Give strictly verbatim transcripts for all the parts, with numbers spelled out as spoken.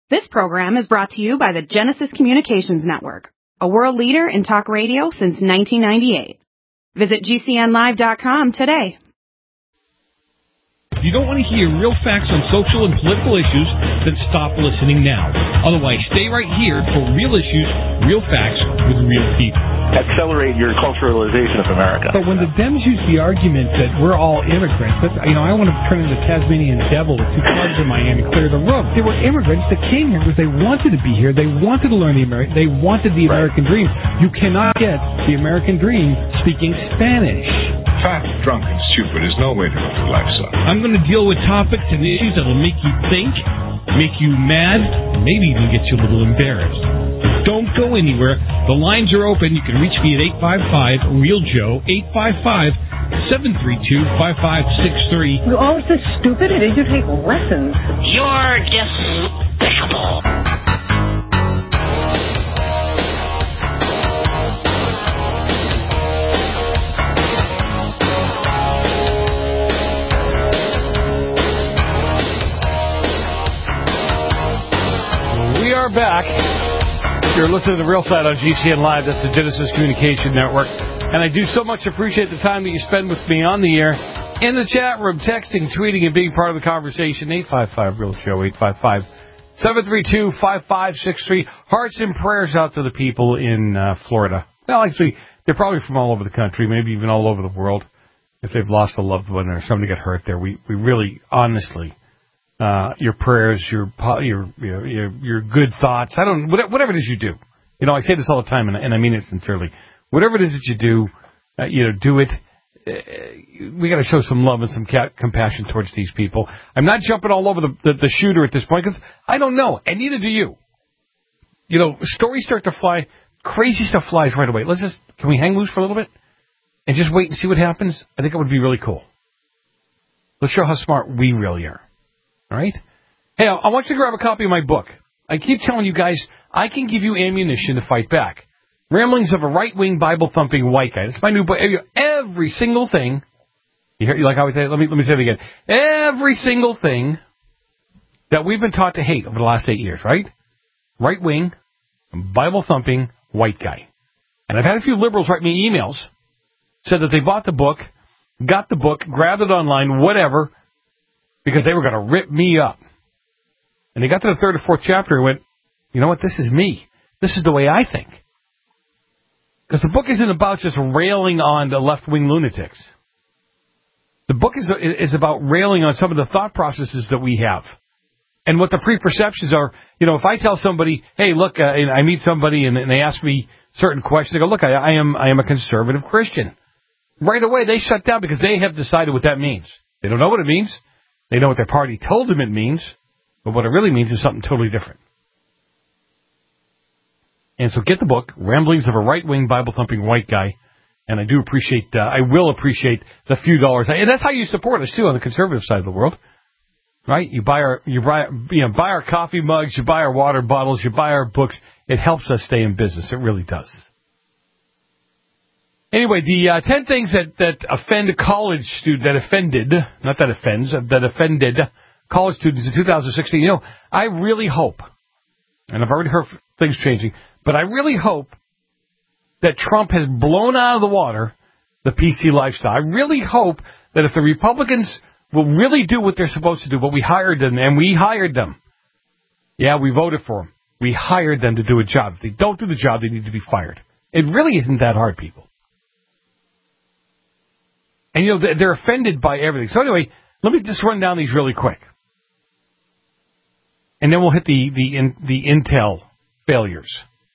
This program is brought to you by the Genesis Communications Network, a world leader in talk radio since nineteen ninety-eight. Visit G C N live dot com today. If you don't want to hear real facts on social and political issues, then stop listening now. Otherwise, stay right here for real issues, real facts with real people. Accelerate your culturalization of America. But when the Dems use the argument that we're all immigrants, that's, you know, I want to turn into Tasmanian devil with two clubs in Miami, clear the road. They were immigrants that came here because they wanted to be here. They wanted to learn the American. They wanted the American right. dream. You cannot get the American dream speaking Spanish. Fat, drunk, and stupid is no way to live your life, son. I'm going to deal with topics and issues that will make you think, make you mad, maybe even get you a little embarrassed. Don't go anywhere. The lines are open. You can reach me at eight five five, real Joe, eight five five, seven three two, five five six three. You're always so stupid. Did you take lessons? You're despicable. We are back. You're listening to The Real Side on G C N Live. That's the Genesis Communication Network. And I do so much appreciate the time that you spend with me on the air, in the chat room, texting, tweeting, and being part of the conversation. eight five five, real Joe, eight five five, seven three two, five five six three. Hearts and prayers out to the people in uh, Florida. Well, actually, they're probably from all over the country, maybe even all over the world. If they've lost a loved one or somebody got hurt there, we, we really, honestly... Uh, your prayers, your, your your your good thoughts. I don't whatever it is you do. You know, I say this all the time, and, and I mean it sincerely. Whatever it is that you do, uh, you know, do it. Uh, we got to show some love and some ca- compassion towards these people. I'm not jumping all over the, the, the shooter at this point because I don't know, and neither do you. You know, stories start to fly, crazy stuff flies right away. Let's just can we hang loose for a little bit and just wait and see what happens? I think it would be really cool. Let's show how smart we really are. All right? Hey, I want you to grab a copy of my book. I keep telling you guys, I can give you ammunition to fight back. Ramblings of a Right-Wing, Bible-Thumping White Guy. That's my new book. Every single thing, you, hear, you like how I say it? Let me, let me say it again. Every single thing that we've been taught to hate over the last eight years, right? Right-Wing, Bible-Thumping White Guy. And I've had a few liberals write me emails, said that they bought the book, got the book, grabbed it online, whatever, because they were going to rip me up. And they got to the third or fourth chapter and went, you know what, this is me. This is the way I think. Because the book isn't about just railing on the left-wing lunatics. The book is is about railing on some of the thought processes that we have. And what the preperceptions are. You know, if I tell somebody, hey, look, uh, I meet somebody and, and they ask me certain questions, they go, look, I, I am I am a conservative Christian. Right away, they shut down because they have decided what that means. They don't know what it means. They know what their party told them it means, but what it really means is something totally different. And so get the book, Ramblings of a Right-Wing, Bible-Thumping White Guy, and I do appreciate, uh, I will appreciate the few dollars. And that's how you support us, too, on the conservative side of the world. Right? You buy our, you buy, you know, buy our coffee mugs, you buy our water bottles, you buy our books. It helps us stay in business. It really does. Anyway, the uh, ten things that, that offend college students, that offended, not that offends, that offended college students in two thousand sixteen. You know, I really hope, and I've already heard things changing, but I really hope that Trump has blown out of the water the P C lifestyle. I really hope that if the Republicans will really do what they're supposed to do, what we hired them, and we hired them. Yeah, we voted for them. We hired them to do a job. If they don't do the job, they need to be fired. It really isn't that hard, people. And, you know, they're offended by everything. So, anyway, let me just run down these really quick. And then we'll hit the, the, in, the Intel failures.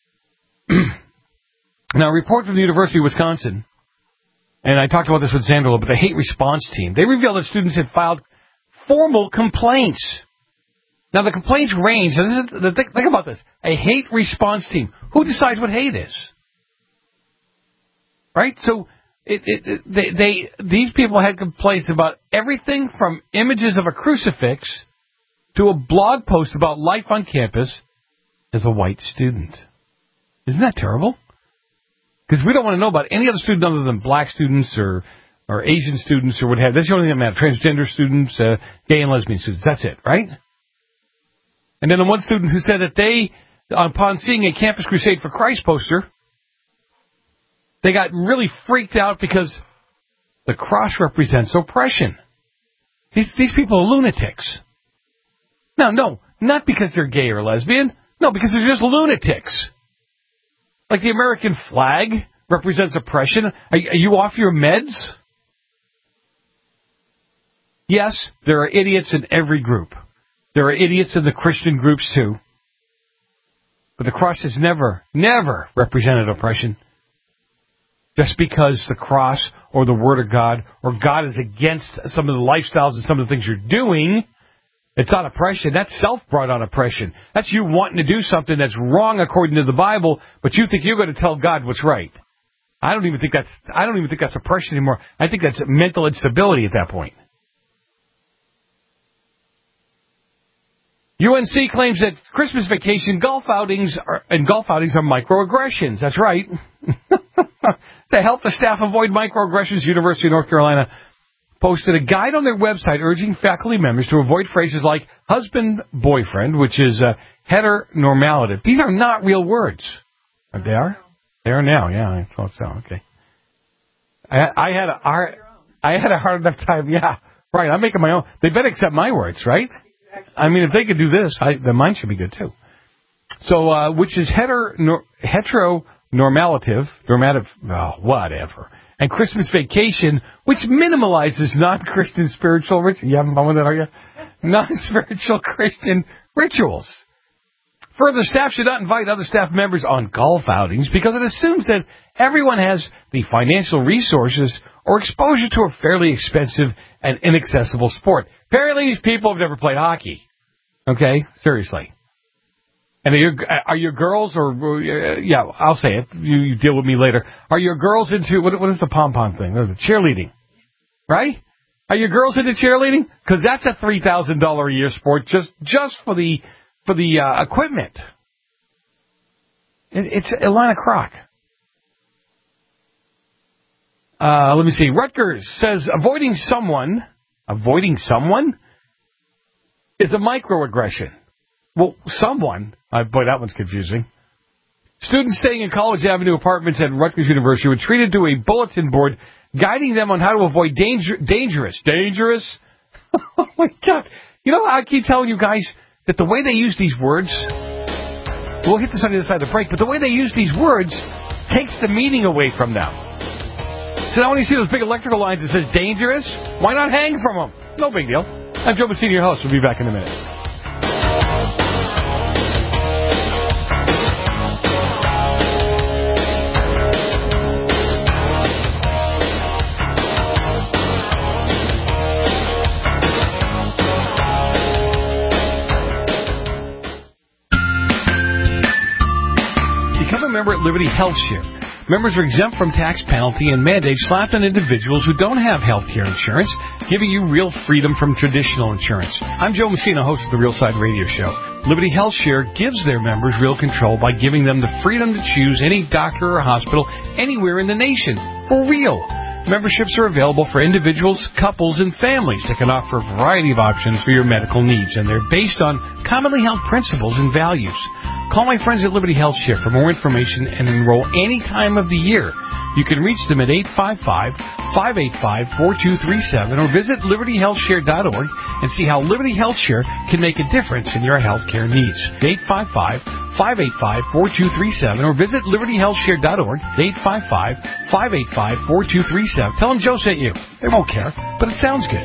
Now, a report from the University of Wisconsin, and I talked about this with Xander, but the hate response team, they revealed that students had filed formal complaints. Now, the complaints range. This is, the, think, think about this. A hate response team. Who decides what hate is? Right? So... It, it, it, they, they, these people had complaints about everything from images of a crucifix to a blog post about life on campus as a white student. Isn't that terrible? Because we don't want to know about any other student other than black students or, or Asian students or what have you. That's the only thing that matters. Transgender students, uh, gay and lesbian students. That's it, right? And then the one student who said that they, upon seeing a Campus Crusade for Christ poster, they got really freaked out because the cross represents oppression. These, these people are lunatics. No, no, not because they're gay or lesbian. No, because they're just lunatics. Like the American flag represents oppression. Are, are you off your meds? Yes, there are idiots in every group. There are idiots in the Christian groups too. But the cross has never, never represented oppression. Just because the cross or the Word of God or God is against some of the lifestyles and some of the things you're doing, it's not oppression. That's self-brought on oppression. That's you wanting to do something that's wrong according to the Bible, but you think you're going to tell God what's right. I don't even think that's I don't even think that's oppression anymore. I think that's mental instability at that point. U N C claims that Christmas vacation golf outings are, and golf outings are microaggressions. That's right. To help the staff avoid microaggressions, University of North Carolina posted a guide on their website urging faculty members to avoid phrases like husband-boyfriend, which is uh, heteronormative. These are not real words. They are? They are now, yeah, I thought so, okay. I, I, had a hard, I had a hard enough time, yeah, right, I'm making my own. They better accept my words, right? I mean, if they could do this, I, then mine should be good, too. So, uh, which is heteronormative, heteronormative, normative, oh, whatever. And Christmas vacation, which minimalizes non-Christian spiritual rituals. You haven't fun with it, are you? Non-spiritual Christian rituals. Further, staff should not invite other staff members on golf outings because it assumes that everyone has the financial resources or exposure to a fairly expensive and inaccessible sport. Apparently, these people have never played hockey. Okay? Seriously. And are your, are your girls, or, uh, yeah, I'll say it, you, you deal with me later. Are your girls into, what, what is the pom-pom thing? What is it? Cheerleading. Right? Are your girls into cheerleading? Because that's a three thousand dollars a year sport just, just for the, for the, uh, equipment. It, it's Ilana Kroc. Uh, let me see. Rutgers says avoiding someone, avoiding someone is a microaggression. Well, someone, uh, boy, that one's confusing. Students staying in College Avenue apartments at Rutgers University were treated to a bulletin board guiding them on how to avoid danger, dangerous, dangerous. Oh my God. You know, I keep telling you guys that the way they use these words, we'll hit this on the other side of the break, but the way they use these words takes the meaning away from them. So now when you see those big electrical lines that says dangerous, why not hang from them? No big deal. I'm Joe Messina, your host. We'll be back in a minute. Member at Liberty Health Share. Members are exempt from tax penalty and mandates slapped on individuals who don't have health care insurance, giving you real freedom from traditional insurance. I'm Joe Messina, host of the Real Side Radio Show. Liberty Health Share gives their members real control by giving them the freedom to choose any doctor or hospital anywhere in the nation. For real. Memberships are available for individuals, couples, and families that can offer a variety of options for your medical needs, and they're based on commonly held principles and values. Call my friends at Liberty Health Share for more information and enroll any time of the year. You can reach them at eight five five, five eight five, four two three seven or visit liberty health share dot org and see how Liberty Health Share can make a difference in your health care needs. eight five five, five eight five, four two three seven or visit liberty health share dot org. eight five five, five eight five, four two three seven. Tell them Joe sent you. They won't care, but it sounds good.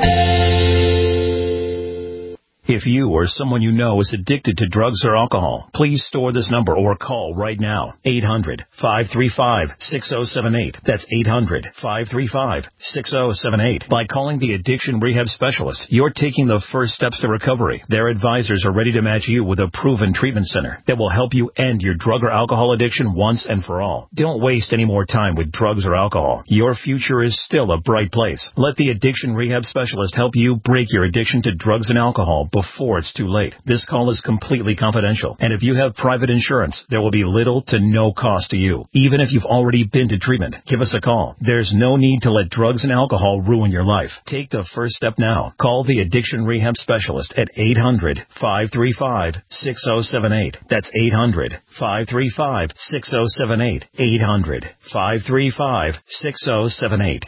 If you or someone you know is addicted to drugs or alcohol, please store this number or call right now. eight hundred, five three five, six oh seven eight. That's eight hundred, five three five, six oh seven eight. By calling the Addiction Rehab Specialist, you're taking the first steps to recovery. Their advisors are ready to match you with a proven treatment center that will help you end your drug or alcohol addiction once and for all. Don't waste any more time with drugs or alcohol. Your future is still a bright place. Let the Addiction Rehab Specialist help you break your addiction to drugs and alcohol before it's too late. This call is completely confidential, and if you have private insurance, there will be little to no cost to you. Even if you've already been to treatment, give us a call. There's no need to let drugs and alcohol ruin your life. Take the first step now. Call the Addiction Rehab Specialist at eight hundred, five three five, six oh seven eight. That's eight hundred, five three five, six oh seven eight. eight hundred, five three five, six oh seven eight.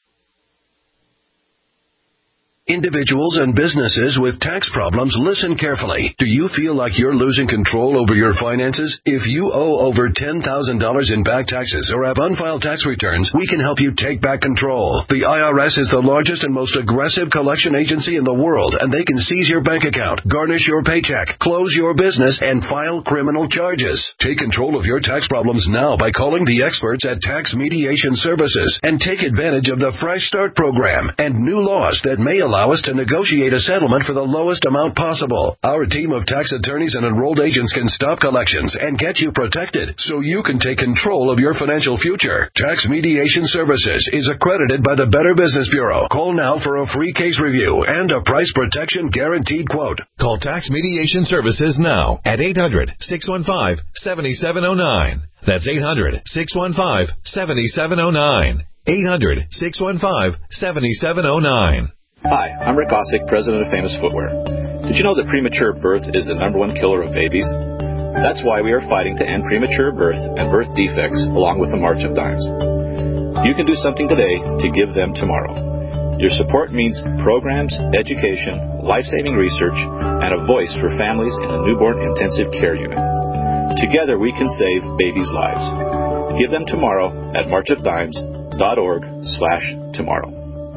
Individuals and businesses with tax problems, listen carefully. Do you feel like you're losing control over your finances? If you owe over ten thousand dollars in back taxes or have unfiled tax returns, we can help you take back control. The I R S is the largest and most aggressive collection agency in the world, and they can seize your bank account, garnish your paycheck, close your business, and file criminal charges. Take control of your tax problems now by calling the experts at Tax Mediation Services and take advantage of the Fresh Start program and new laws that may allow us to negotiate a settlement for the lowest amount possible. Our team of tax attorneys and enrolled agents can stop collections and get you protected so you can take control of your financial future. Tax Mediation Services is accredited by the Better Business Bureau. Call now for a free case review and a price protection guaranteed quote. Call Tax Mediation Services now at eight hundred, six one five, seven seven zero nine. That's eight hundred, six one five, seven seven zero nine. eight hundred, six one five, seven seven zero nine. Hi, I'm Rick Osick, president of Famous Footwear. Did you know that premature birth is the number one killer of babies? That's why we are fighting to end premature birth and birth defects along with the March of Dimes. You can do something today to give them tomorrow. Your support means programs, education, life-saving research, and a voice for families in a newborn intensive care unit. Together we can save babies' lives. Give them tomorrow at march of dimes dot org slash tomorrow.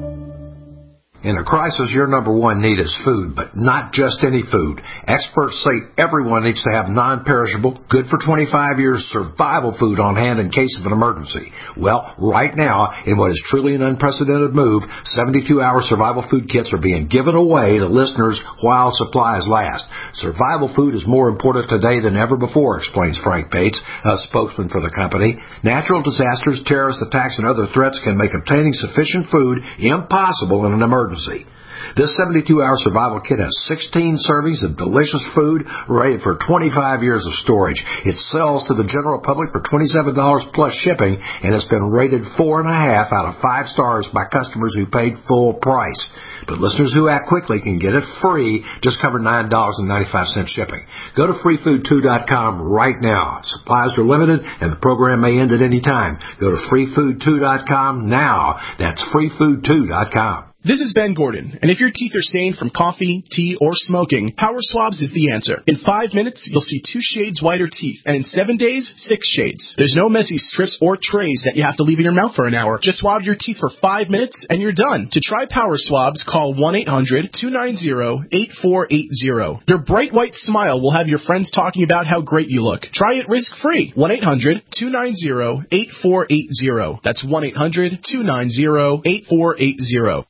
In a crisis, your number one need is food, but not just any food. Experts say everyone needs to have non-perishable, good for twenty-five years survival food on hand in case of an emergency. Well, right now, in what is truly an unprecedented move, seventy-two hour survival food kits are being given away to listeners while supplies last. Survival food is more important today than ever before, explains Frank Bates, a spokesman for the company. Natural disasters, terrorist attacks, and other threats can make obtaining sufficient food impossible in an emergency. This seventy-two hour survival kit has sixteen servings of delicious food ready for twenty-five years of storage. It sells to the general public for twenty-seven dollars plus shipping, and it's been rated four and a half out of five stars by customers who paid full price. But listeners who act quickly can get it free, just cover nine dollars and ninety-five cents shipping. Go to free food two dot com right now. Supplies are limited, and the program may end at any time. Go to free food two dot com now. That's free food two dot com. This is Ben Gordon, and if your teeth are stained from coffee, tea, or smoking, Power Swabs is the answer. In five minutes, you'll see two shades whiter teeth, and in seven days, six shades. There's no messy strips or trays that you have to leave in your mouth for an hour. Just swab your teeth for five minutes, and you're done. To try Power Swabs, call one eight hundred, two nine zero, eight four eight zero. Your bright white smile will have your friends talking about how great you look. Try it risk-free. one eight hundred, two nine zero, eight four eight zero. That's one eight hundred, two nine zero, eight four eight zero.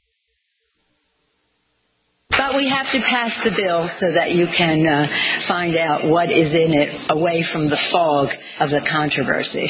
But we have to pass the bill so that you can uh, find out what is in it away from the fog of the controversy.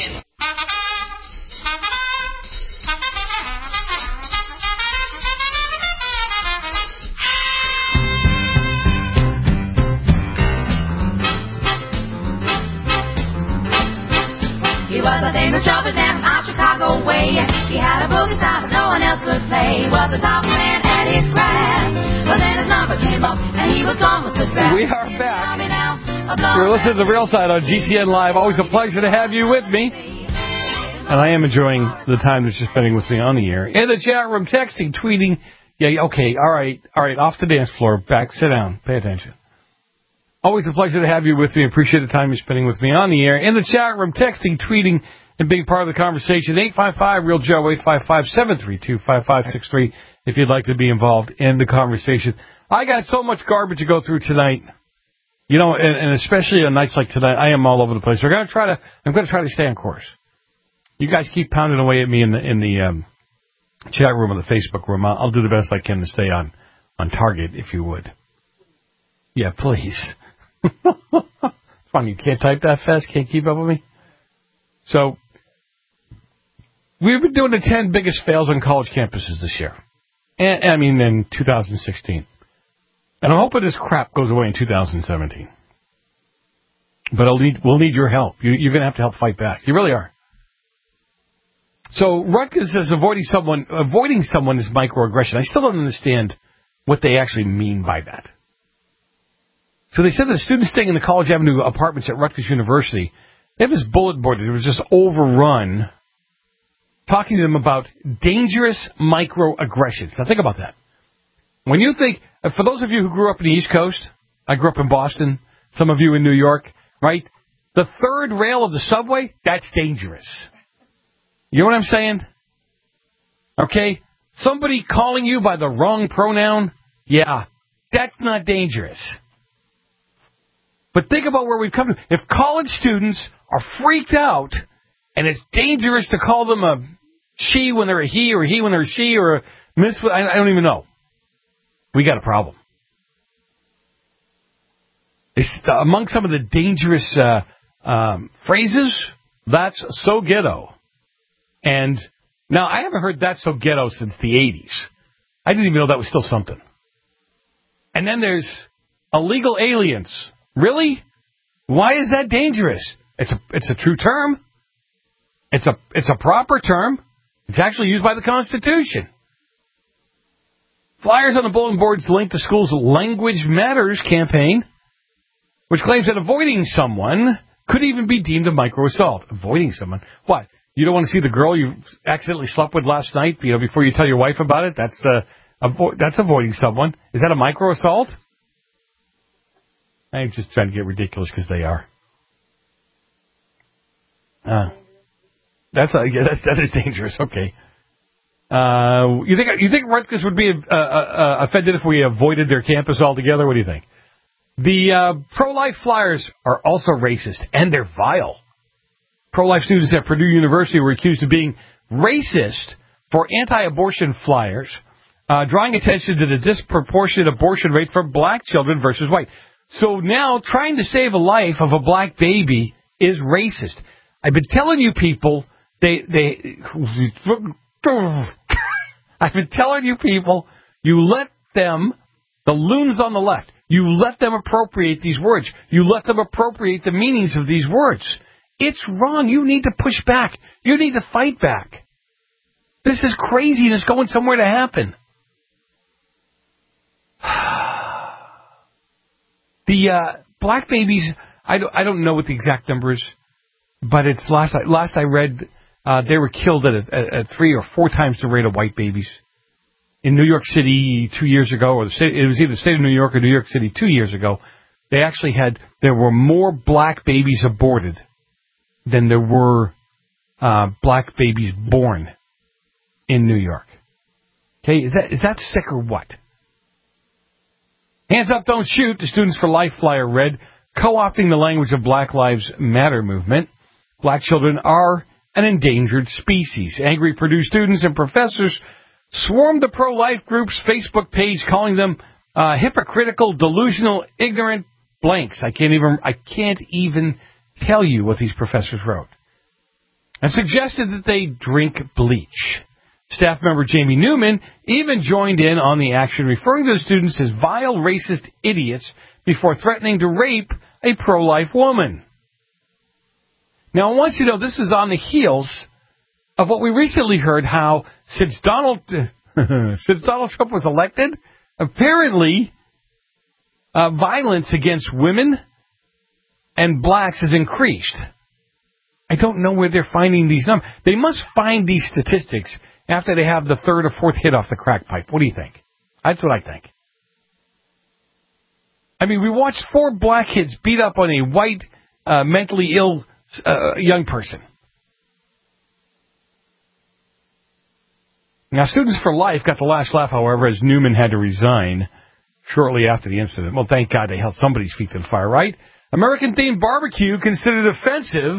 He was a famous trumpet man from our Chicago way. He had a boogie style that no one else could play. Was the top man at his craft. But then his number came up and he was gone with the draft. We are back. You're listening to The Real Side on G C N Live. Always a pleasure to have you with me. And I am enjoying the time that you're spending with me on the air. In the chat room, texting, tweeting. Yeah, okay, all right, all right, off the dance floor. Back, sit down, pay attention. Always a pleasure to have you with me. Appreciate the time you're spending with me on the air. In the chat room, texting, tweeting, and being part of the conversation. eight five five, real Joe, eight five five, seven three two, five five six three, if you'd like to be involved in the conversation. I got so much garbage to go through tonight. You know, and, and especially on nights like tonight, I am all over the place. We're gonna try to, I'm going to try to stay on course. You guys keep pounding away at me in the in the um, chat room or the Facebook room. I'll, I'll do the best I can to stay on, on target, if you would. Yeah, please. Fun, you can't type that fast? Can't keep up with me? So, we've been doing the ten biggest fails on college campuses this year. And, I mean, in two thousand sixteen. And I'm hoping this crap goes away in two thousand seventeen. But I'll need, we'll need your help. You, you're going to have to help fight back. You really are. So Rutgers says avoiding someone, avoiding someone is microaggression. I still don't understand what they actually mean by that. So they said that students staying in the College Avenue apartments at Rutgers University, they have this bulletin board that was just overrun, talking to them about dangerous microaggressions. Now think about that. When you think, for those of you who grew up in the East Coast, I grew up in Boston, some of you in New York, right? The third rail of the subway, that's dangerous. You know what I'm saying? Okay? Somebody calling you by the wrong pronoun, yeah, that's not dangerous. But think about where we've come to. If college students are freaked out and it's dangerous to call them a she when they're a he or a he when they're a she or a miss, I, I don't even know. We got a problem. It's among some of the dangerous uh, um, phrases, that's so ghetto. And now I haven't heard that's so ghetto since the eighties. I didn't even know that was still something. And then there's illegal aliens. Really? Why is that dangerous? It's a it's a true term. It's a it's a proper term. It's actually used by the Constitution. Flyers on the bulletin boards link the school's Language Matters campaign, which claims that avoiding someone could even be deemed a microassault. Avoiding someone? What? You don't want to see the girl you accidentally slept with last night, you know, before you tell your wife about it? That's uh, avo- that's avoiding someone. Is that a microassault? I'm just trying to get ridiculous because they are. Uh, that's uh, yeah, that's that is dangerous. Okay. Uh, you think you think Rutgers would be uh, uh, offended if we avoided their campus altogether? What do you think? The uh, pro-life flyers are also racist, and they're vile. Pro-life students at Purdue University were accused of being racist for anti-abortion flyers, uh, drawing attention to the disproportionate abortion rate for black children versus white. So now trying to save a life of a black baby is racist. I've been telling you people, they, they, I've been telling you people, you let them, the loons on the left, you let them appropriate these words. You let them appropriate the meanings of these words. It's wrong. You need to push back. You need to fight back. This is craziness going somewhere to happen. The uh, black babies, I don't, I don't know what the exact number is, but it's last I, last I read, uh, they were killed at, a, at, at three or four times the rate of white babies. In New York City two years ago, or the state, it was either the state of New York or New York City two years ago, they actually had, there were more black babies aborted than there were uh, black babies born in New York. Okay, is that is that sick or what? Hands up, don't shoot. The Students for Life flyer read, co-opting the language of Black Lives Matter movement. Black children are an endangered species. Angry Purdue students and professors swarmed the pro-life group's Facebook page, calling them uh, hypocritical, delusional, ignorant blanks. I can't even I can't even tell you what these professors wrote. And suggested that they drink bleach. Staff member Jamie Newman even joined in on the action, referring to the students as vile, racist idiots before threatening to rape a pro-life woman. Now, I want you to know this is on the heels of what we recently heard, how since Donald since Donald Trump was elected, apparently uh, violence against women and blacks has increased. I don't know where they're finding these numbers. They must find these statistics after they have the third or fourth hit off the crack pipe. What do you think? That's what I think. I mean, we watched four black kids beat up on a white, uh, mentally ill uh, young person. Now, Students for Life got the last laugh, however, as Newman had to resign shortly after the incident. Well, thank God they held somebody's feet to the fire, right? American-themed barbecue considered offensive.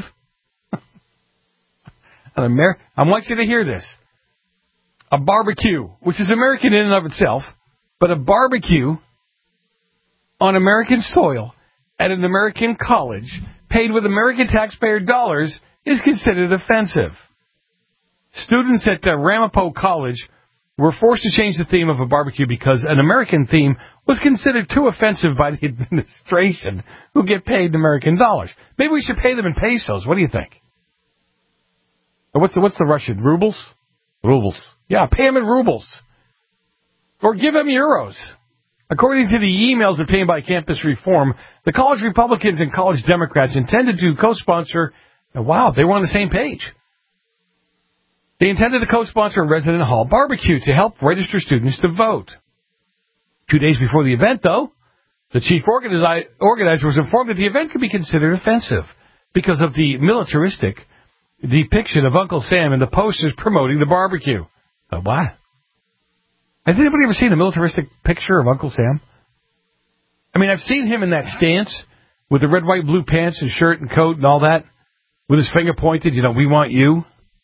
Amer- I want you to hear this. A barbecue, which is American in and of itself, but a barbecue on American soil at an American college paid with American taxpayer dollars is considered offensive. Students at uh, Ramapo College were forced to change the theme of a barbecue because an American theme was considered too offensive by the administration, who get paid in American dollars. Maybe we should pay them in pesos. What do you think? Or what's the, what's the Russian? Rubles? Rubles. Yeah, pay them in rubles. Or give them euros. According to the emails obtained by Campus Reform, the college Republicans and college Democrats intended to co-sponsor, wow, they were on the same page. They intended to co-sponsor a resident hall barbecue to help register students to vote. Two days before the event, though, the chief organizi- organizer was informed that the event could be considered offensive because of the militaristic depiction of Uncle Sam in the posters promoting the barbecue. Uh, what? Has anybody ever seen a militaristic picture of Uncle Sam? I mean, I've seen him in that stance with the red, white, blue pants and shirt and coat and all that, with his finger pointed, you know, we want you.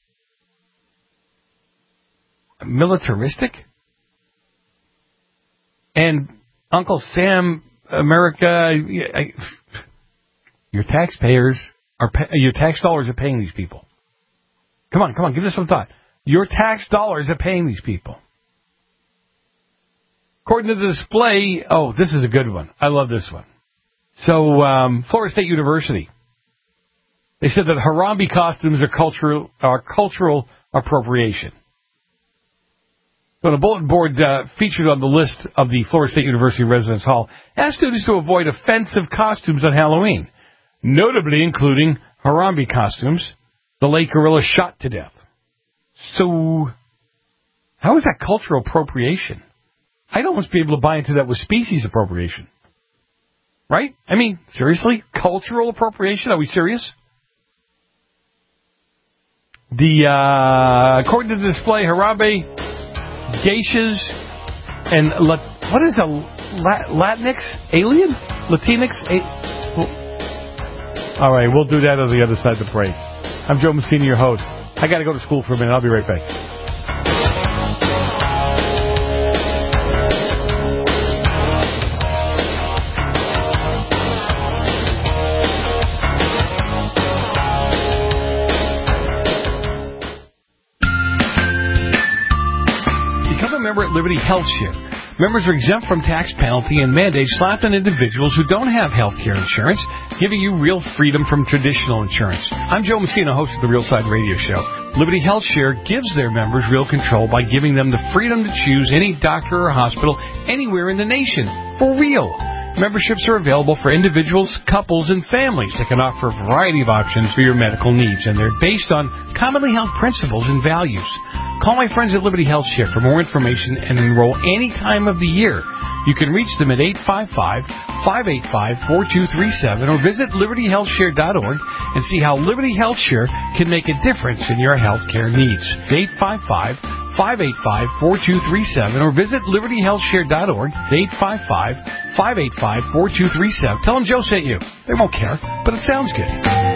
Militaristic? And Uncle Sam, America, I, your taxpayers are pay, your tax dollars are paying these people. Come on, come on, give this some thought. Your tax dollars are paying these people. According to the display, oh, this is a good one. I love this one. So, um, Florida State University. They said that Harambe costumes are cultural, are cultural appropriation. So the bulletin board uh, featured on the list of the Florida State University Residence Hall asked students to avoid offensive costumes on Halloween, notably including Harambe costumes, the late gorilla shot to death. So, how is that cultural appropriation? I'd almost be able to buy into that with species appropriation. Right? I mean, seriously? Cultural appropriation? Are we serious? The, uh, according to the display, Harambe geishas and La- what is a La- Latinx alien? Latinx? A- All right, we'll do that on the other side of the break. I'm Joe Messina, your host. I got to go to school for a minute. I'll be right back. Member at Liberty Health Share. Members are exempt from tax penalty and mandates slapped on individuals who don't have health care insurance, giving you real freedom from traditional insurance. I'm Joe Messina, host of the Real Side Radio Show. Liberty Health Share gives their members real control by giving them the freedom to choose any doctor or hospital anywhere in the nation. For real. Memberships are available for individuals, couples, and families that can offer a variety of options for your medical needs, and they're based on commonly held principles and values. Call my friends at Liberty Health Share for more information and enroll any time of the year. You can reach them at eight five five, five eight five, four two three seven or visit liberty health share dot org and see how Liberty Health Share can make a difference in your health care needs. eight five five, five eight five, four two three seven or visit liberty health share dot org. eight five five, five eight five, four two three seven. Tell them Joe sent you. They won't care, but it sounds good.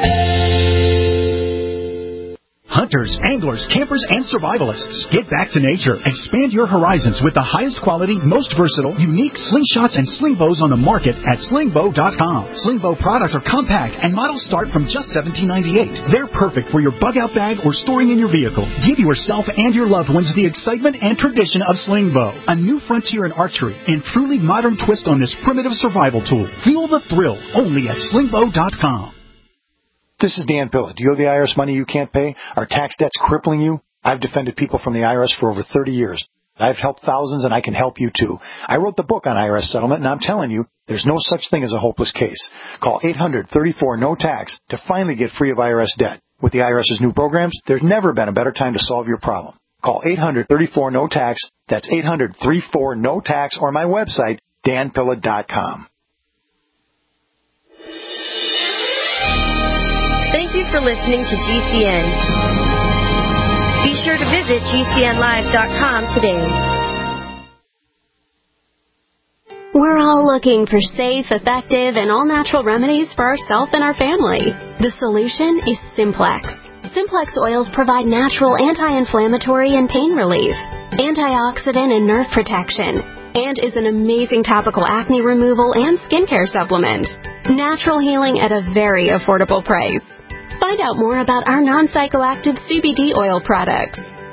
Hunters, anglers, campers, and survivalists. Get back to nature. Expand your horizons with the highest quality, most versatile, unique slingshots and sling bows on the market at sling bow dot com. Sling bow products are compact and models start from just seventeen ninety-eight. They're perfect for your bug-out bag or storing in your vehicle. Give yourself and your loved ones the excitement and tradition of sling bow, a new frontier in archery and truly modern twist on this primitive survival tool. Feel the thrill only at sling bow dot com. This is Dan Pilla. Do you owe the I R S money you can't pay? Are tax debts crippling you? I've defended people from the I R S for over thirty years. I've helped thousands, and I can help you, too. I wrote the book on I R S settlement, and I'm telling you, there's no such thing as a hopeless case. Call eight hundred, thirty-four, no tax to finally get free of I R S debt. With the IRS's new programs, there's never been a better time to solve your problem. Call eight hundred, thirty-four, no tax. That's eight hundred, thirty-four, no tax, or my website, dan pilla dot com. Thank you for listening to G C N. Be sure to visit G C N live dot com today. We're all looking for safe, effective, and all-natural remedies for ourselves and our family. The solution is Simplex. Simplex oils provide natural anti-inflammatory and pain relief, antioxidant and nerve protection, and is an amazing topical acne removal and skincare supplement. Natural healing at a very affordable price. Find out more about our non-psychoactive C B D oil products.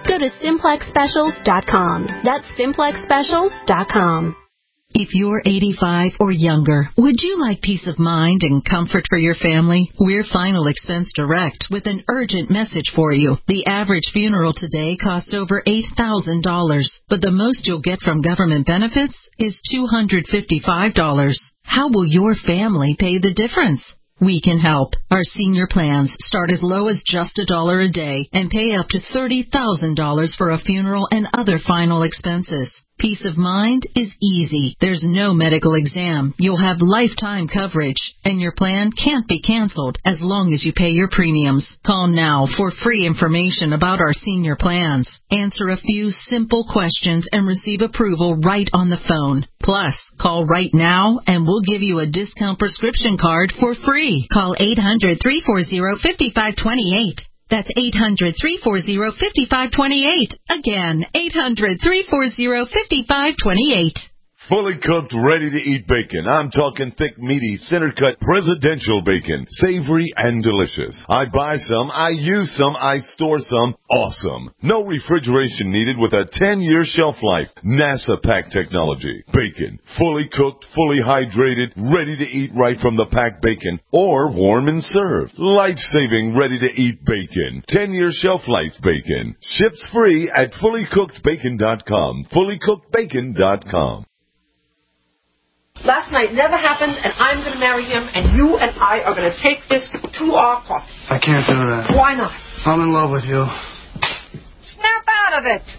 Go to simplex specials dot com. That's simplex specials dot com. If you're eighty-five or younger, would you like peace of mind and comfort for your family? We're Final Expense Direct with an urgent message for you. The average funeral today costs over eight thousand dollars, but the most you'll get from government benefits is two hundred fifty-five dollars. How will your family pay the difference? We can help. Our senior plans start as low as just a dollar a day and pay up to thirty thousand dollars for a funeral and other final expenses. Peace of mind is easy. There's no medical exam. You'll have lifetime coverage, and your plan can't be canceled as long as you pay your premiums. Call now for free information about our senior plans. Answer a few simple questions and receive approval right on the phone. Plus, call right now and we'll give you a discount prescription card for free. Call eight hundred, three four zero, five five two eight. That's eight hundred, three four zero, five five two eight. Again, eight hundred, three four zero, five five two eight. Fully cooked, ready-to-eat bacon. I'm talking thick, meaty, center-cut, presidential bacon. Savory and delicious. I buy some, I use some, I store some. Awesome. No refrigeration needed with a ten-year shelf life. NASA pack technology. Bacon. Fully cooked, fully hydrated, ready to eat right from the packed bacon. Or warm and served. Life-saving, ready-to-eat bacon. ten-year shelf life bacon. Ships free at fully cooked bacon dot com. fully cooked bacon dot com. Last night never happened, and I'm going to marry him, and you and I are going to take this to our coffin. I can't do that. Why not? I'm in love with you. Snap out of it!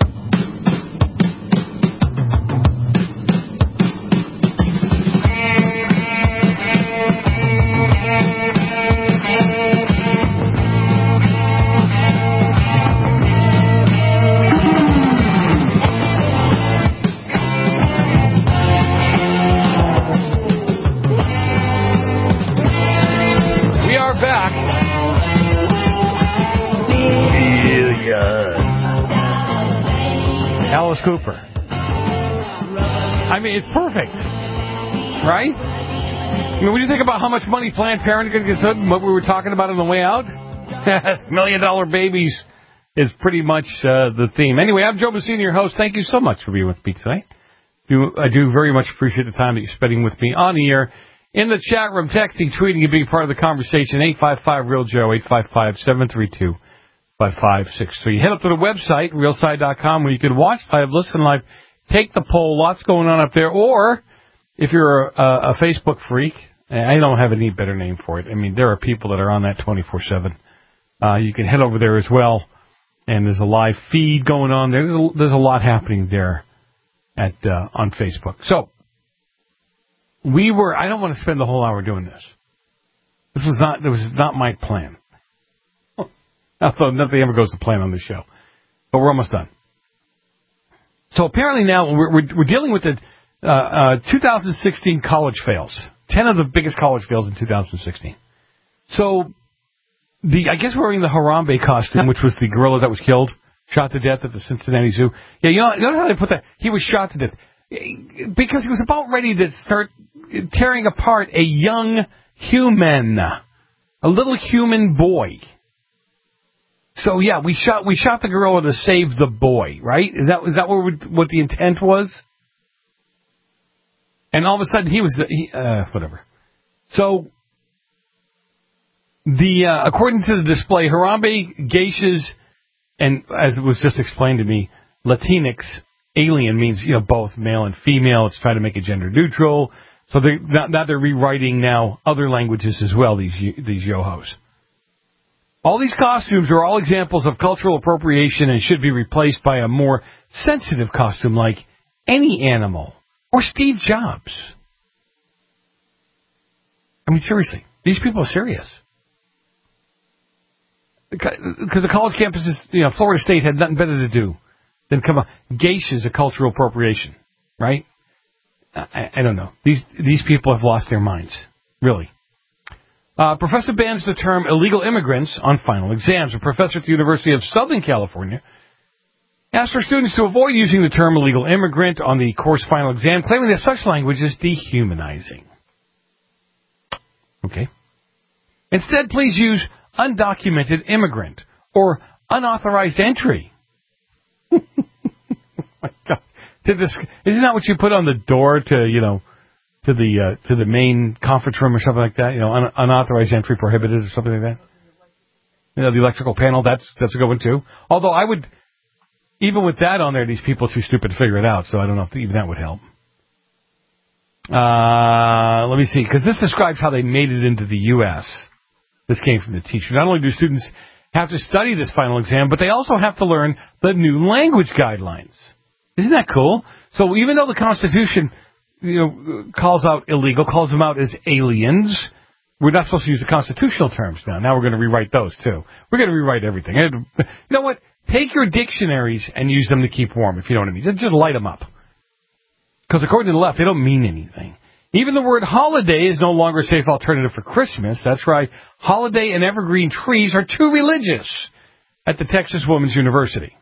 Back. Alice Cooper. I mean, it's perfect, right? I mean, when you think about how much money Planned Parenthood gets, what we were talking about on the way out, million dollar babies is pretty much uh, the theme. Anyway, I'm Joe Messina, your host. Thank you so much for being with me today. Do, I do very much appreciate the time that you're spending with me on the air. In the chat room, texting, tweeting, and being part of the conversation, eight five five, real Joe, eight five five, seven three two, five five six three. Head up to the website, real side dot com, where you can watch live, listen live, take the poll. Lots going on up there. Or, if you're a, a Facebook freak, I don't have any better name for it. I mean, there are people that are on that twenty-four seven. Uh, you can head over there as well, and there's a live feed going on there. There's a, there's a lot happening there at uh, on Facebook. So, We were, I don't want to spend the whole hour doing this. This was not, this was not my plan. Although nothing ever goes to plan on this show. But we're almost done. So apparently now we're, we're, we're dealing with the uh, uh, two thousand sixteen college fails. Ten of the biggest college fails in two thousand sixteen. So, the I guess wearing the Harambe costume, which was the gorilla that was killed, shot to death at the Cincinnati Zoo. Yeah, you know, you know how they put that? He was shot to death. Because he was about ready to start tearing apart a young human, a little human boy. So yeah, we shot we shot the gorilla to save the boy, right? Is that is that what we, what the intent was? And all of a sudden he was he, uh, whatever. So the uh, according to the display, Harambe, geishas, and as it was just explained to me, Latinx. Alien means, you know, both male and female. It's trying to make it gender neutral. So they now they're rewriting now other languages as well, these these yo-hos. All these costumes are all examples of cultural appropriation and should be replaced by a more sensitive costume like any animal or Steve Jobs. I mean, seriously, these people are serious. Because the college campuses, you know, Florida State had nothing better to do. Then come on, geisha is a cultural appropriation, right? I, I don't know. These these people have lost their minds, really. Uh, professor bans the term illegal immigrants on final exams. A professor at the University of Southern California asked for students to avoid using the term illegal immigrant on the course final exam, claiming that such language is dehumanizing. Okay. Instead, please use undocumented immigrant or unauthorized entry. My God. To this, isn't that what you put on the door to, you know, to the uh, to the main conference room or something like that? You know, un- unauthorized entry prohibited or something like that? You know, the electrical panel, that's that's a good one, too. Although I would, even with that on there, these people are too stupid to figure it out, so I don't know if even that would help. Uh, let me see, because this describes how they made it into the U S This came from the teacher. Not only do students have to study this final exam, but they also have to learn the new language guidelines. Isn't that cool? So even though the Constitution, you know, calls out illegal, calls them out as aliens, we're not supposed to use the constitutional terms now. Now we're going to rewrite those, too. We're going to rewrite everything. You know what? Take your dictionaries and use them to keep warm, if you know what I mean. Just light them up. Because according to the left, they don't mean anything. Even the word holiday is no longer a safe alternative for Christmas. That's right. Holiday and evergreen trees are too religious at the Texas Women's University.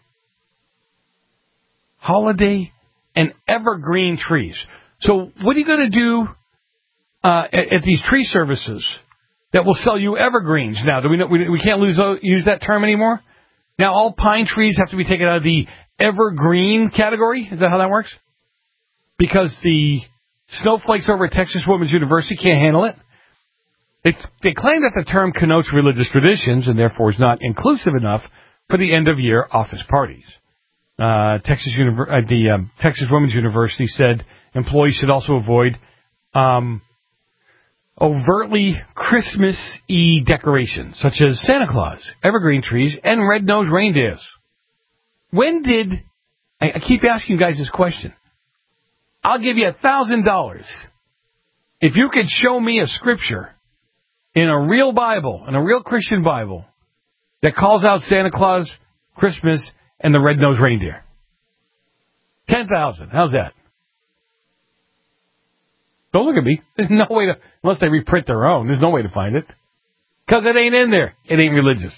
Holiday and evergreen trees. So what are you going to do uh, at, at these tree services that will sell you evergreens? Now, do we know, we, we can't lose, use that term anymore? Now all pine trees have to be taken out of the evergreen category? Is that how that works? Because the snowflakes over at Texas Women's University can't handle it. They, they claim that the term connotes religious traditions and therefore is not inclusive enough for the end-of-year office parties. Uh, Texas Univer- uh, the um, Texas Women's University said employees should also avoid um, overtly Christmas-y decorations, such as Santa Claus, evergreen trees, and red-nosed reindeers. When did... I, I keep asking you guys this question. I'll give you a thousand dollars if you could show me a scripture in a real Bible, in a real Christian Bible, that calls out Santa Claus, Christmas, and the red-nosed reindeer. Ten thousand. How's that? Don't look at me. There's no way to, unless they reprint their own, there's no way to find it. Because it ain't in there. It ain't religious.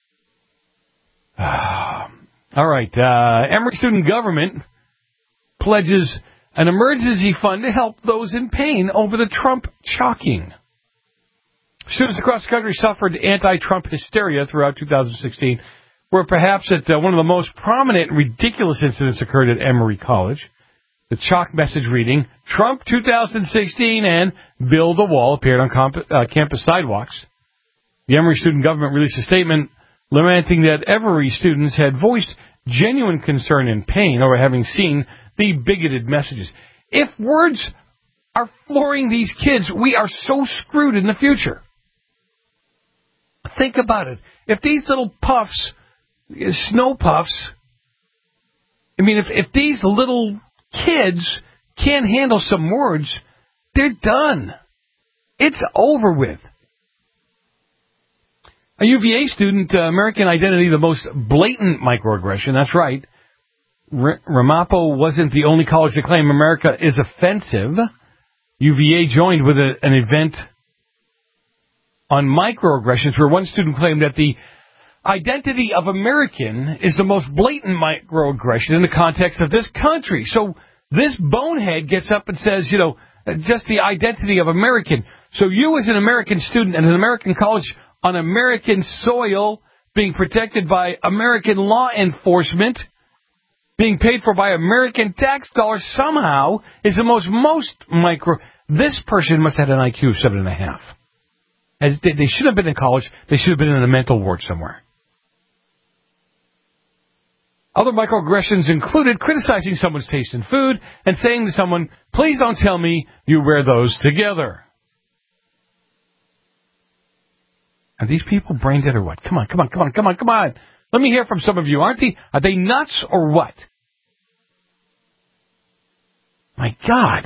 All right. Uh, Emory Student Government pledges an emergency fund to help those in pain over the Trump chalking. Students across the country suffered anti-Trump hysteria throughout two thousand sixteen, where perhaps at uh, one of the most prominent and ridiculous incidents occurred at Emory College. The chalk message reading, Trump two thousand sixteen and Build a Wall appeared on comp- uh, campus sidewalks. The Emory Student Government released a statement lamenting that Emory students had voiced genuine concern and pain over having seen the bigoted messages. If words are flooring these kids, we are so screwed in the future. Think about it. If these little puffs, snow puffs, I mean, if, if these little kids can't handle some words, they're done. It's over with. A U V A student, uh, American Identity, the most blatant microaggression. That's right. R- Ramapo wasn't the only college to claim America is offensive. U V A joined with a, an event on microaggressions where one student claimed that the identity of American is the most blatant microaggression in the context of this country. So this bonehead gets up and says, you know, just the identity of American. So you as an American student at an American college on American soil being protected by American law enforcement, being paid for by American tax dollars somehow is the most, most micro. This person must have an I Q of seven and a half. As they, they should have been in college. They should have been in a mental ward somewhere. Other microaggressions included criticizing someone's taste in food and saying to someone, please don't tell me you wear those together. Are these people brain dead or what? Come on, come on, come on, come on, come on. Let me hear from some of you. Aren't they, are they nuts or what? My God.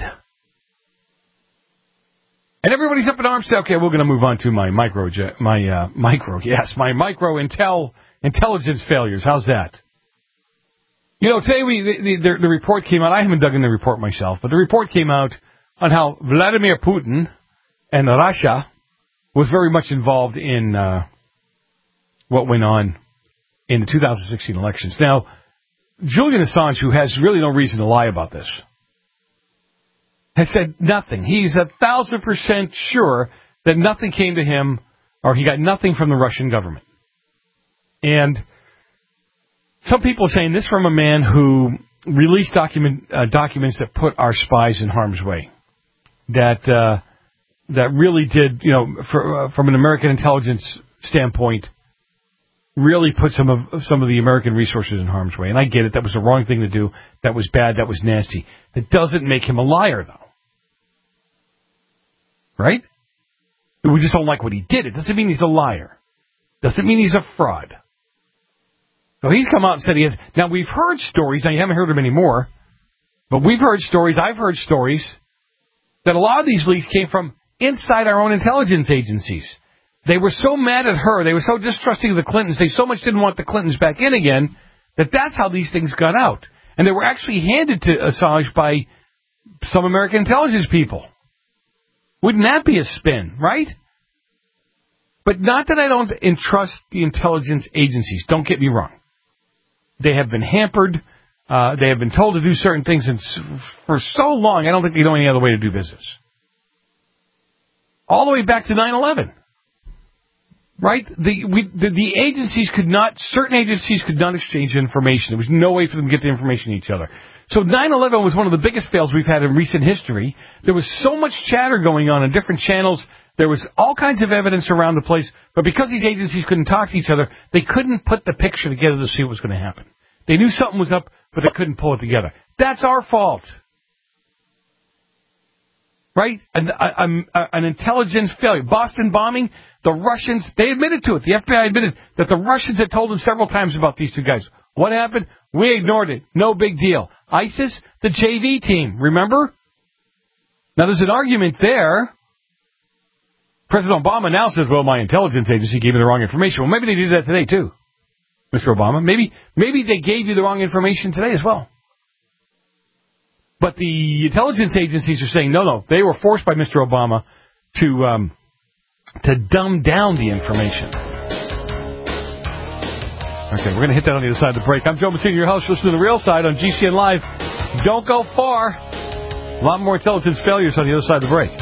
And everybody's up in arms. Say, okay, we're going to move on to my micro, my uh, micro, yes, my micro intel intelligence failures. How's that? You know, today we the, the, the report came out. I haven't dug in the report myself, but the report came out on how Vladimir Putin and Russia was very much involved in uh, what went on in the two thousand sixteen elections. Now, Julian Assange, who has really no reason to lie about this, has said nothing. He's a thousand percent sure that nothing came to him or he got nothing from the Russian government. And Some people are saying this from a man who released document uh, documents that put our spies in harm's way. That uh, that really did, you know, for, uh, from an American intelligence standpoint, really put some of some of the American resources in harm's way. And I get it. That was the wrong thing to do. That was bad. That was nasty. That doesn't make him a liar, though. Right? We just don't like what he did. It doesn't mean he's a liar. Doesn't mean he's a fraud. So he's come out and said he has. Now, we've heard stories. Now, you haven't heard them anymore. But we've heard stories. I've heard stories that a lot of these leaks came from inside our own intelligence agencies. They were so mad at her. They were so distrusting of the Clintons. They so much didn't want the Clintons back in again that that's how these things got out. And they were actually handed to Assange by some American intelligence people. Wouldn't that be a spin, right? But not that I don't entrust the intelligence agencies. Don't get me wrong. They have been hampered. Uh, they have been told to do certain things, and for so long, I don't think they know any other way to do business. All the way back to nine eleven. Right? The, we, the, the agencies could not, certain agencies could not exchange information. There was no way for them to get the information to each other. So nine eleven was one of the biggest fails we've had in recent history. There was so much chatter going on in different channels. There was all kinds of evidence around the place. But because these agencies couldn't talk to each other, they couldn't put the picture together to see what was going to happen. They knew something was up, but they couldn't pull it together. That's our fault. Right? An, a, a, an intelligence failure. Boston bombing, the Russians, they admitted to it. The F B I admitted that the Russians had told them several times about these two guys. What happened? We ignored it. No big deal. ISIS, the J V team, remember? Now, there's an argument there. President Obama now says, well, my intelligence agency gave me the wrong information. Well, maybe they did that today, too, Mister Obama. Maybe, maybe they gave you the wrong information today as well. But the intelligence agencies are saying, no, no, they were forced by Mister Obama to um, to dumb down the information. Okay, we're going to hit that on the other side of the break. I'm Joe Massino, your host. Listen to The Real Side on G C N Live. Don't go far. A lot more intelligence failures on the other side of the break.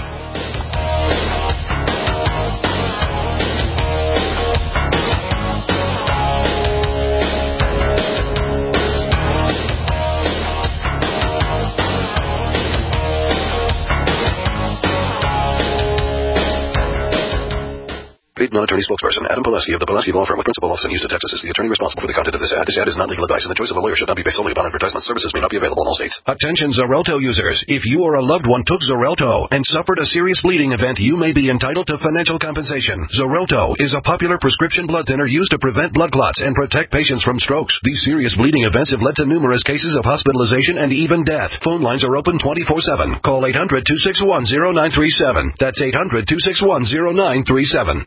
Paid non-attorney spokesperson Adam Pileski of the Pileski Law Firm with principal office in Houston, Texas is the attorney responsible for the content of this ad. This ad is not legal advice, and the choice of a lawyer should not be based solely upon advertisement. Services may not be available in all states. Attention Xarelto users. If you or a loved one took Xarelto and suffered a serious bleeding event, you may be entitled to financial compensation. Xarelto is a popular prescription blood thinner used to prevent blood clots and protect patients from strokes. These serious bleeding events have led to numerous cases of hospitalization and even death. Phone lines are open twenty-four seven. Call eight hundred, two six one, zero nine three seven. That's eight hundred, two six one, zero nine three seven.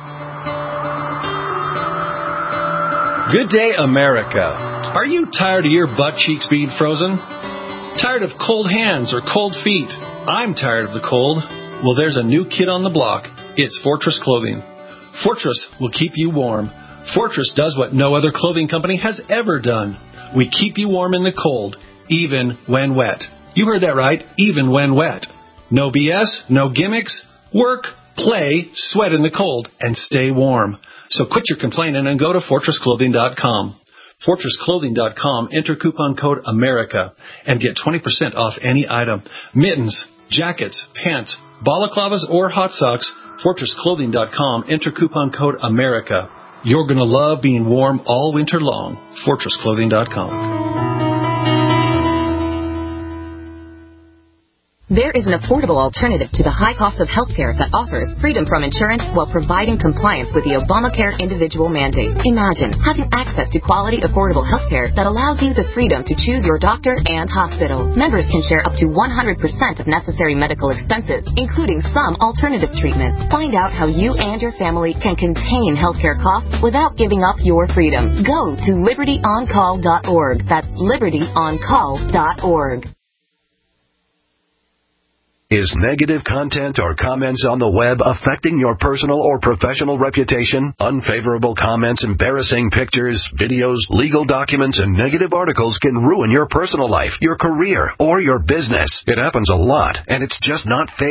Good day, America. Are you tired of your butt cheeks being frozen? Tired of cold hands or cold feet? I'm tired of the cold. Well, there's a new kid on the block. It's Fortress Clothing. Fortress will keep you warm. Fortress does what no other clothing company has ever done. We keep you warm in the cold, even when wet. You heard that right, even when wet. No B S, no gimmicks. Work, play, sweat in the cold, and stay warm. So quit your complaining and go to fortress clothing dot com. fortress clothing dot com, enter coupon code AMERICA and get twenty percent off any item. Mittens, jackets, pants, balaclavas, or hot socks, fortress clothing dot com, enter coupon code AMERICA. You're going to love being warm all winter long. fortress clothing dot com. There is an affordable alternative to the high cost of health care that offers freedom from insurance while providing compliance with the Obamacare individual mandate. Imagine having access to quality, affordable health care that allows you the freedom to choose your doctor and hospital. Members can share up to one hundred percent of necessary medical expenses, including some alternative treatments. Find out how you and your family can contain healthcare costs without giving up your freedom. Go to liberty on call dot org. That's liberty on call dot org. Is negative content or comments on the web affecting your personal or professional reputation? Unfavorable comments, embarrassing pictures, videos, legal documents, and negative articles can ruin your personal life, your career, or your business. It happens a lot, and it's just not fair.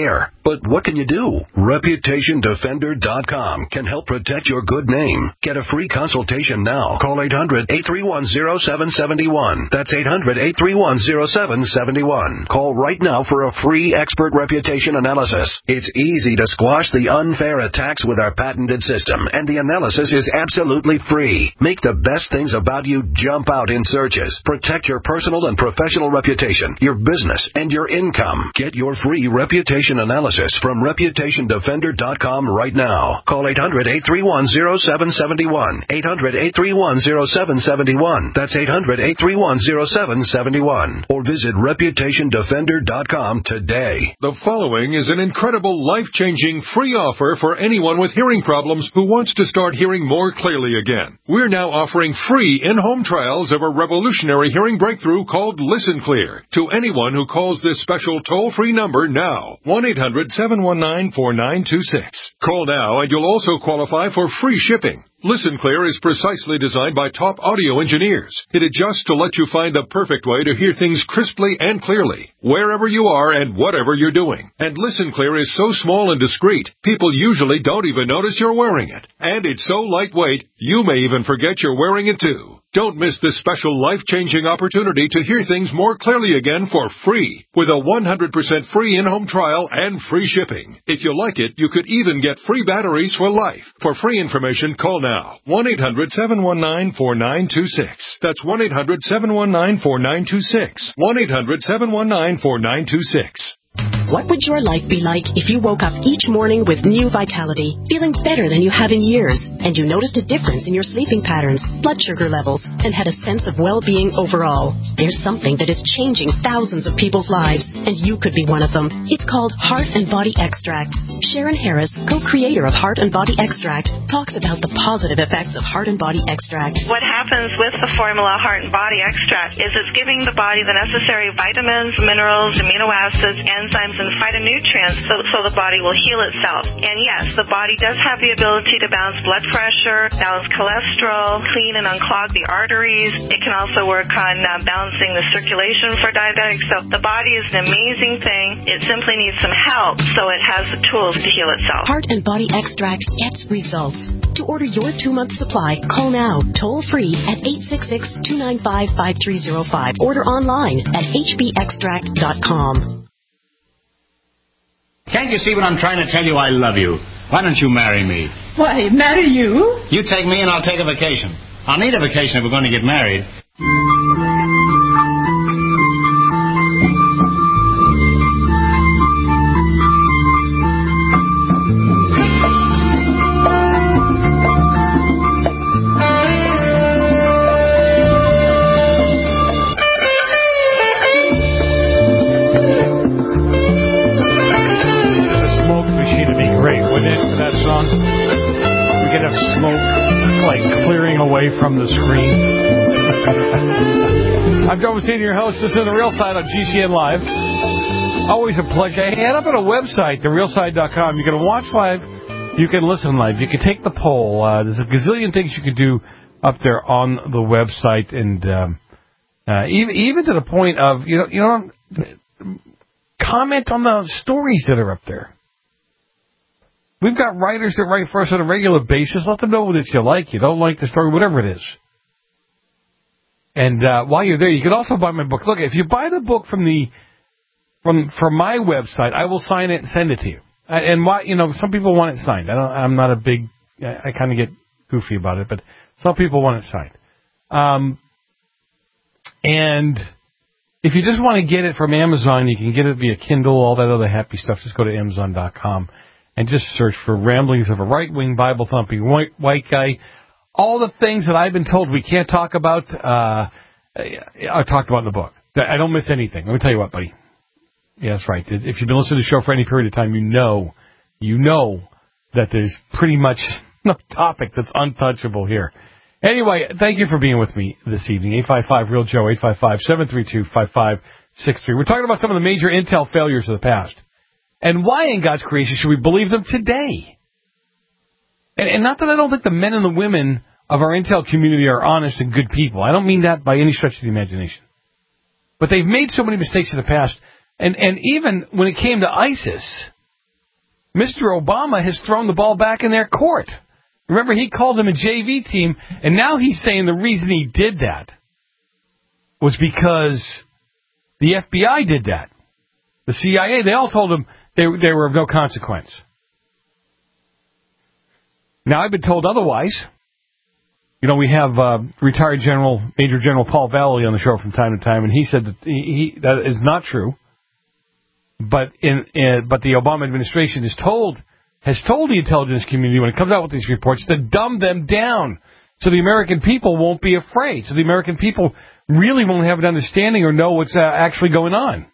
But what can you do? Reputation Defender dot com can help protect your good name. Get a free consultation now. Call eight hundred, eight three one, zero seven seven one. That's eight hundred, eight three one, zero seven seven one. Call right now for a free expert reputation analysis. It's easy to squash the unfair attacks with our patented system, and the analysis is absolutely free. Make the best things about you jump out in searches. Protect your personal and professional reputation, your business, and your income. Get your free reputation analysis from Reputation Defender dot com right now. Call eight hundred, eight three one, zero seven seven one. eight hundred, eight three one, zero seven seven one. That's eight hundred, eight three one, zero seven seven one. Or visit Reputation Defender dot com today. The following is an incredible, life-changing free offer for anyone with hearing problems who wants to start hearing more clearly again. We're now offering free in-home trials of a revolutionary hearing breakthrough called Listen Clear to anyone who calls this special toll-free number now. one eight hundred, seven one nine, four nine two six. Call now and you'll also qualify for free shipping. Listen Clear is precisely designed by top audio engineers. It adjusts to let you find the perfect way to hear things crisply and clearly, wherever you are and whatever you're doing. And Listen Clear is so small and discreet, people usually don't even notice you're wearing it. And it's so lightweight, you may even forget you're wearing it too. Don't miss this special life-changing opportunity to hear things more clearly again for free, with a one hundred percent free in-home trial and free shipping. If you like it, you could even get free batteries for life. For free information, call now. one eight hundred, seven one nine, four nine two six. That's one eight hundred, seven one nine, four nine two six. one eight hundred, seven one nine, four nine two six. What would your life be like if you woke up each morning with new vitality, feeling better than you have in years, and you noticed a difference in your sleeping patterns, blood sugar levels, and had a sense of well-being overall? There's something that is changing thousands of people's lives, and you could be one of them. It's called Heart and Body Extract. Sharon Harris, co-creator of Heart and Body Extract, talks about the positive effects of Heart and Body Extract. What happens with the formula Heart and Body Extract is it's giving the body the necessary vitamins, minerals, amino acids, enzymes, and phytonutrients so, so the body will heal itself. And yes, the body does have the ability to balance blood pressure, balance cholesterol, clean and unclog the arteries. It can also work on uh, balancing the circulation for diabetics. So the body is an amazing thing. It simply needs some help so it has the tools to heal itself. Heart and Body Extract gets results. To order your two-month supply, call now, toll-free at eight six six, two nine five, five three zero five. Order online at h b extract dot com. Can't you see what I'm trying to tell you? I love you. Why don't you marry me? Why, marry you? You take me and I'll take a vacation. I'll need a vacation if we're going to get married. From the screen. I'm Joe Messina, your host. This is The Real Side on G C N Live. Always a pleasure. Hey, head up on a website, the real side dot com. You can watch live. You can listen live. You can take the poll. Uh, there's a gazillion things you can do up there on the website, and um, uh, even even to the point of you know you know comment on the stories that are up there. We've got writers that write for us on a regular basis. Let them know that you like, you don't like the story, whatever it is. And uh, while you're there, you can also buy my book. Look, if you buy the book from the from from my website, I will sign it and send it to you. And why, you know, some people want it signed. I don't. I'm not a big. I, I kind of get goofy about it, but some people want it signed. Um, and if you just want to get it from Amazon, you can get it via Kindle, all that other happy stuff. Just go to amazon dot com. And just search for Ramblings of a Right-Wing Bible-Thumping white, white Guy. All the things that I've been told we can't talk about, uh, I talked about in the book. I don't miss anything. Let me tell you what, buddy. Yeah, that's right. If you've been listening to the show for any period of time, you know, you know that there's pretty much no topic that's untouchable here. Anyway, thank you for being with me this evening. eight five five, real Joe, eight five five, seven three two, five five six three. We're talking about some of the major Intel failures of the past. And why in God's creation should we believe them today? And, and not that I don't think the men and the women of our Intel community are honest and good people. I don't mean that by any stretch of the imagination. But they've made so many mistakes in the past. And, and even when it came to ISIS, Mister Obama has thrown the ball back in their court. Remember, he called them a J V team, and now he's saying the reason he did that was because the F B I did that. The C I A, they all told him they, they were of no consequence. Now, I've been told otherwise. You know, we have uh, retired General, Major General Paul Vallely on the show from time to time, and he said that he, he, that is not true. But in, in but the Obama administration is told has told the intelligence community when it comes out with these reports to dumb them down so the American people won't be afraid, so the American people really won't have an understanding or know what's uh, actually going on.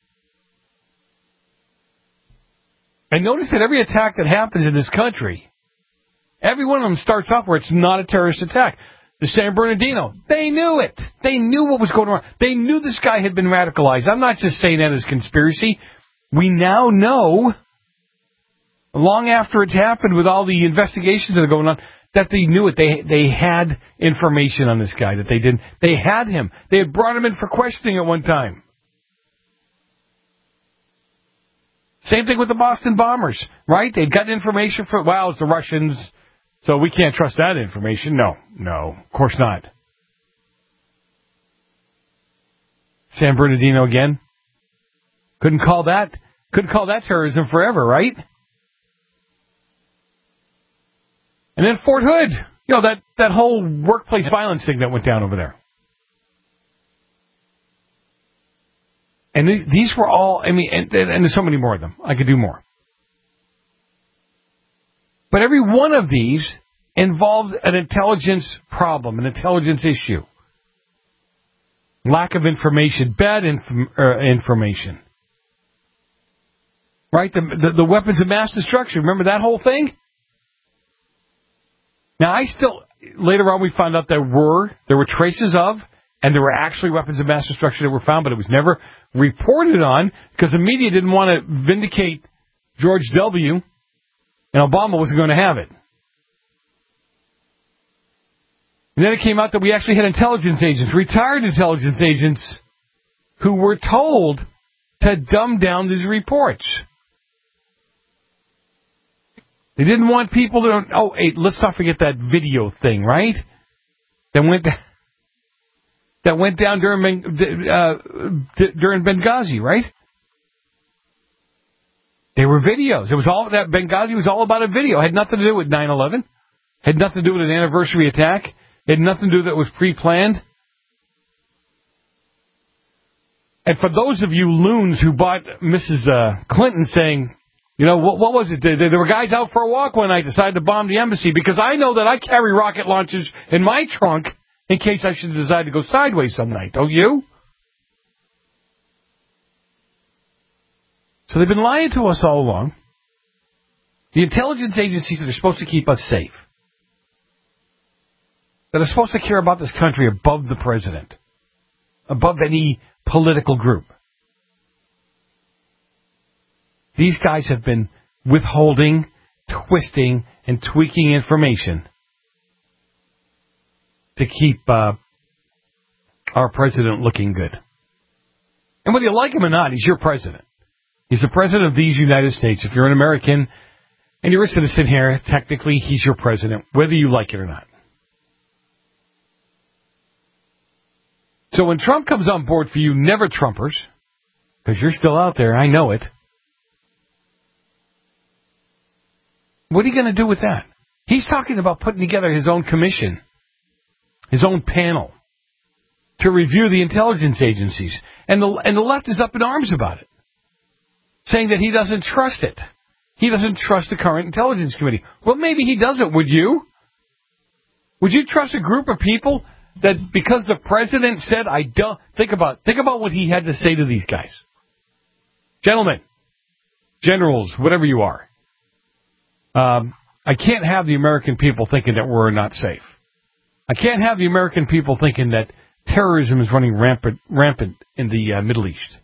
And notice that every attack that happens in this country, every one of them starts off where it's not a terrorist attack. The San Bernardino, they knew it. They knew what was going on. They knew this guy had been radicalized. I'm not just saying that as conspiracy. We now know, long after it's happened with all the investigations that are going on, that they knew it. They they had information on this guy that they didn't. They had him. They had brought him in for questioning at one time. Same thing with the Boston bombers, right? They'd gotten information from, well, it's the Russians, so we can't trust that information. No, no, of course not. San Bernardino again. Couldn't call that, couldn't call that terrorism forever, right? And then Fort Hood, you know, that, that whole workplace violence thing that went down over there. And these, these were all, I mean, and, and there's so many more of them. I could do more. But every one of these involves an intelligence problem, an intelligence issue. Lack of information, bad inf- uh, information. Right? The, the, the weapons of mass destruction. Remember that whole thing? Now, I still, later on we found out there were, there were traces of, and there were actually weapons of mass destruction that were found, but it was never reported on because the media didn't want to vindicate George W. and Obama wasn't going to have it. And then it came out that we actually had intelligence agents, retired intelligence agents, who were told to dumb down these reports. They didn't want people to, oh, hey, let's not forget that video thing, right? That went down. That went down during uh, during Benghazi, right? They were videos. It was all that Benghazi was all about a video. It had nothing to do with nine eleven. Had nothing to do with an anniversary attack. It had nothing to do with that was pre-planned. And for those of you loons who bought Missus Uh, Clinton saying, you know, what, what was it? There, there were guys out for a walk one night, decided to bomb the embassy because I know that I carry rocket launchers in my trunk in case I should decide to go sideways some night, don't you? So they've been lying to us all along. The intelligence agencies that are supposed to keep us safe, that are supposed to care about this country above the president, above any political group. These guys have been withholding, twisting, and tweaking information to keep uh, our president looking good. And whether you like him or not, he's your president. He's the president of these United States. If you're an American and you're a citizen here, technically he's your president, whether you like it or not. So when Trump comes on board for you never Trumpers, because you're still out there, I know it, what are you going to do with that? He's talking about putting together his own commission, his own panel, to review the intelligence agencies. And the, and the left is up in arms about it, saying that he doesn't trust it. He doesn't trust the current intelligence committee. Well, maybe he doesn't, would you? Would you trust a group of people that because the president said, I don't, think about, think about what he had to say to these guys. Gentlemen, generals, whatever you are. Um, I can't have the American people thinking that we're not safe. I can't have the American people thinking that terrorism is running rampant, rampant in the uh, Middle East.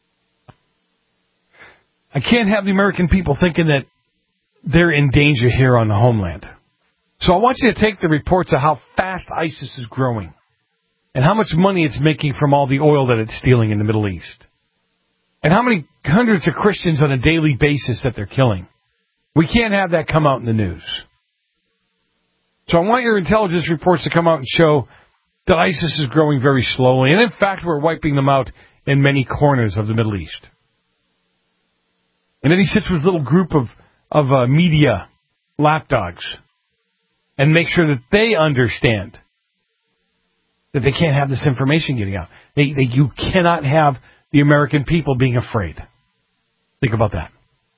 I can't have the American people thinking that they're in danger here on the homeland. So I want you to take the reports of how fast ISIS is growing and how much money it's making from all the oil that it's stealing in the Middle East and how many hundreds of Christians on a daily basis that they're killing. We can't have that come out in the news. So I want your intelligence reports to come out and show that ISIS is growing very slowly. And in fact, we're wiping them out in many corners of the Middle East. And then he sits with a little group of, of uh, media lapdogs and make sure that they understand that they can't have this information getting out. They, they, you cannot have the American people being afraid. Think about that.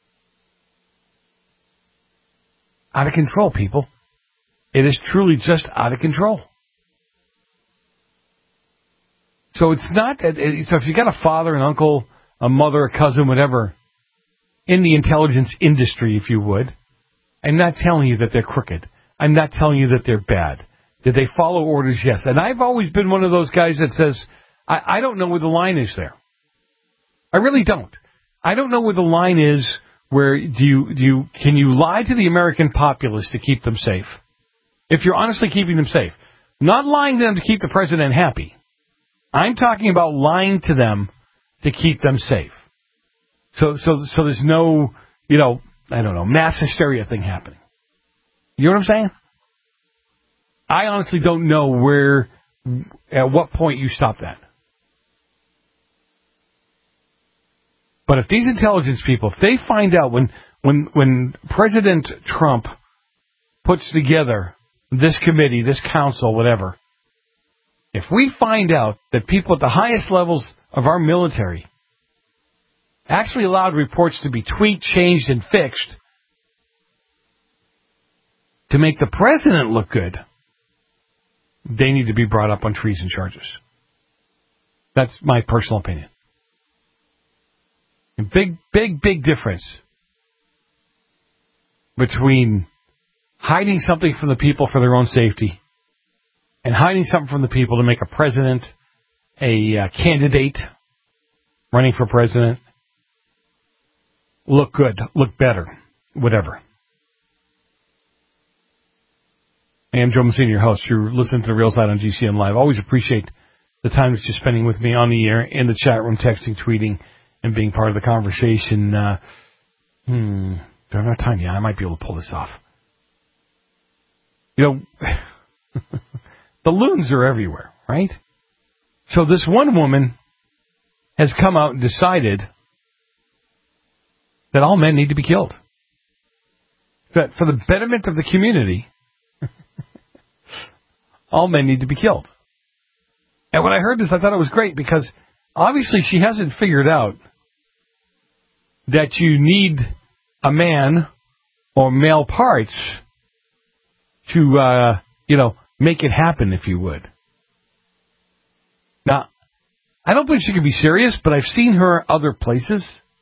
Out of control, people. It is truly just out of control. So it's not that. So if you got a father, an uncle, a mother, a cousin, whatever, in the intelligence industry, if you would, I'm not telling you that they're crooked. I'm not telling you that they're bad. Did they follow orders? Yes. And I've always been one of those guys that says, I, I don't know where the line is there. I really don't. I don't know where the line is where do you, do you, can you lie to the American populace to keep them safe? If you're honestly keeping them safe. Not lying to them to keep the president happy. I'm talking about lying to them to keep them safe. So, so, so there's no, you know, I don't know, mass hysteria thing happening. You know what I'm saying? I honestly don't know where, at what point you stop that. But if these intelligence people, if they find out when, when, when President Trump puts together this committee, this council, whatever, if we find out that people at the highest levels of our military actually allowed reports to be tweaked, changed, and fixed to make the president look good, they need to be brought up on treason charges. That's my personal opinion. A big, big, big difference between hiding something from the people for their own safety and hiding something from the people to make a president, a uh, candidate running for president, look good, look better, whatever. I am Joe Messina, your host. You're listening to The Real Side on G C N Live. Always appreciate the time that you're spending with me on the air, in the chat room, texting, tweeting, and being part of the conversation. Uh, hmm, do I have enough time? Yeah, I might be able to pull this off. You know, the loons are everywhere, right? So this one woman has come out and decided that all men need to be killed. That for the betterment of the community, all men need to be killed. And when I heard this, I thought it was great because obviously she hasn't figured out that you need a man or male parts to, uh, you know, make it happen, if you would. Now, I don't believe she can be serious, but I've seen her other places,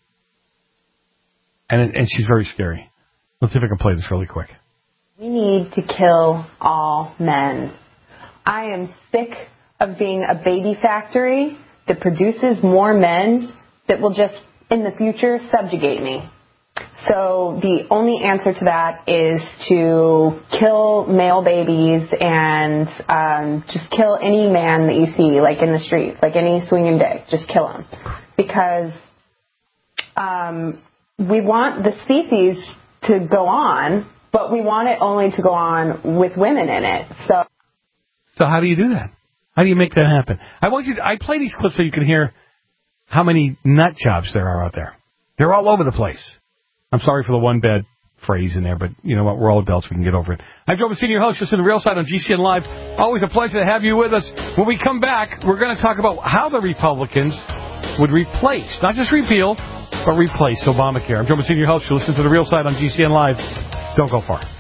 and and she's very scary. Let's see if I can play this really quick. We need to kill all men. I am sick of being a baby factory that produces more men that will just, in the future, subjugate me. So the only answer to that is to kill male babies and um, just kill any man that you see, like in the streets, like any swinging dick. Just kill him. Because um, we want the species to go on, but we want it only to go on with women in it. So, so how do you do that? How do you make that happen? I want you to, I play these clips so you can hear how many nut jobs there are out there. They're all over the place. I'm sorry for the one bad phrase in there, but you know what? We're all adults. We can get over it. I'm Joe Messina, your host. Just in the Real Side on G C N Live. Always a pleasure to have you with us. When we come back, we're going to talk about how the Republicans would replace, not just repeal, but replace Obamacare. I'm Joe Messina, your host. You listen to the Real Side on G C N Live. Don't go far.